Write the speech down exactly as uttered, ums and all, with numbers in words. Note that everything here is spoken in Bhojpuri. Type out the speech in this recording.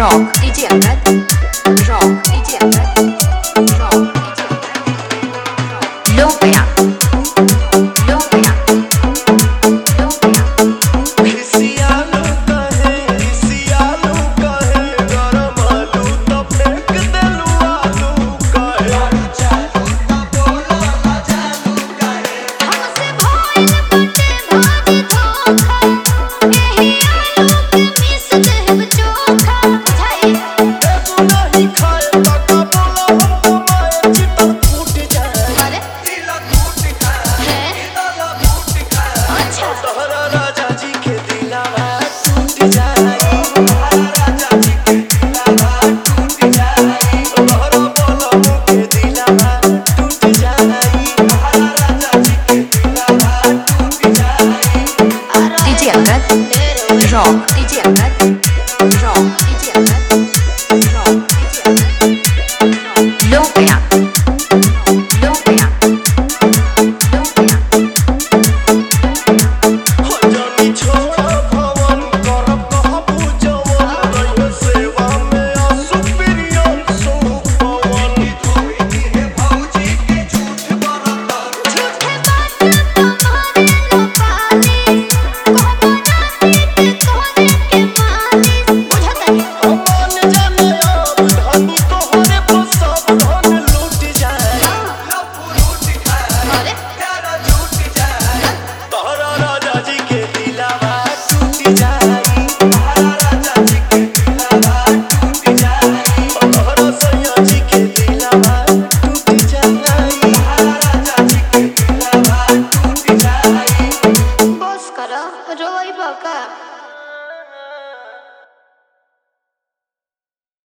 Rock D J Angad, Rock D J Angad, Rock D J Angad, Lopia, Lopia, Lopia. खिसियालू कहे खिसियालू कहे गरम आलू तो फेंक देलू आलू कहे चालू तो बोलो ना चालू कहे हमसे भइल बाटे भारी धोखा एही आलू के मिस देब चोखा बुझाई तू नहीं खाए तो का बोलो हम माए चितर फूट जाए अरे दिल फूट खाए है दिल फूट खाए अच्छा तोहरा राजा जी के दिलावा टूट जाई तोहरा राजा जी के दिलावा टूट जाई तोहरा बोलो के दिलावा टूट जाई तोहरा राजा जी के दिलावा टूट जाई D J Angad, Rock D J Angad.